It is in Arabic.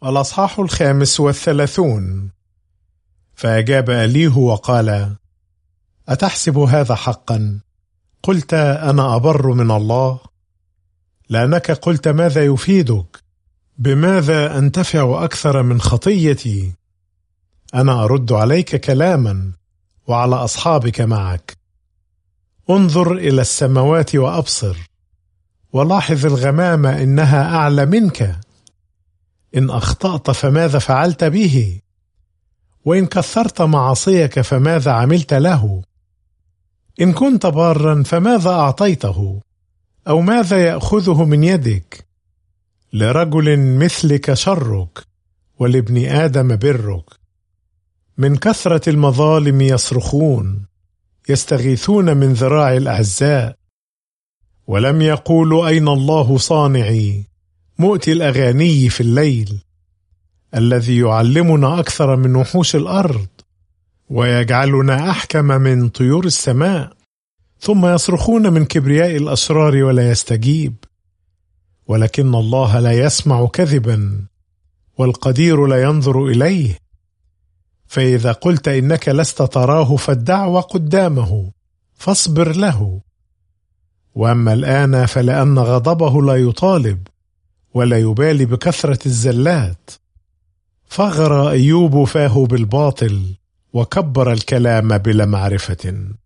الأصحاح 35. فأجاب أليه وقال: أتحسب هذا حقا؟ قلت أنا أبر من الله؟ لأنك قلت ماذا يفيدك؟ بماذا أنتفع أكثر من خطيتي؟ أنا أرد عليك كلاما وعلى أصحابك معك. انظر إلى السماوات وأبصر، ولاحظ الغمام إنها أعلى منك. إن أخطأت فماذا فعلت به؟ وإن كثرت معاصيك فماذا عملت له؟ إن كنت بارا فماذا أعطيته؟ أو ماذا يأخذه من يدك؟ لرجل مثلك شرك، ولابن آدم برك. من كثرة المظالم يصرخون، يستغيثون من ذراع الأعزاء. ولم يقولوا أين الله صانعي، مؤتي الأغاني في الليل، الذي يعلمنا أكثر من وحوش الأرض، ويجعلنا أحكم من طيور السماء. ثم يصرخون من كبرياء الأسرار ولا يستجيب. ولكن الله لا يسمع كذبا، والقدير لا ينظر إليه. فإذا قلت إنك لست تراه فالدعوة قدامه، فاصبر له. وأما الآن فلأن غضبه لا يطالب، ولا يبالي بكثرة الزلات. فغر أيوب فاه بالباطل، وكبر الكلام بلا معرفة.